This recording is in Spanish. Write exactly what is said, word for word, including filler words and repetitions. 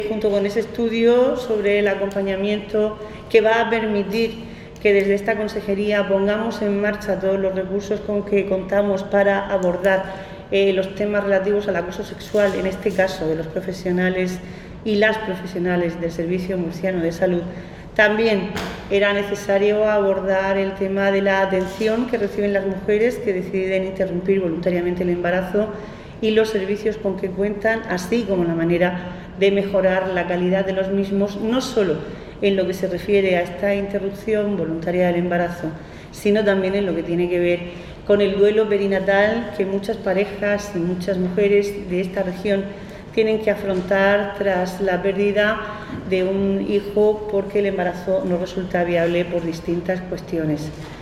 Junto con ese estudio sobre el acompañamiento que va a permitir que desde esta consejería pongamos en marcha todos los recursos con que contamos para abordar eh, los temas relativos al acoso sexual, en este caso de los profesionales y las profesionales del Servicio Murciano de Salud. También era necesario abordar el tema de la atención que reciben las mujeres que deciden interrumpir voluntariamente el embarazo y los servicios con que cuentan, así como la manera de mejorar la calidad de los mismos, no solo en lo que se refiere a esta interrupción voluntaria del embarazo, sino también en lo que tiene que ver con el duelo perinatal que muchas parejas y muchas mujeres de esta región tienen que afrontar tras la pérdida de un hijo porque el embarazo no resulta viable por distintas cuestiones.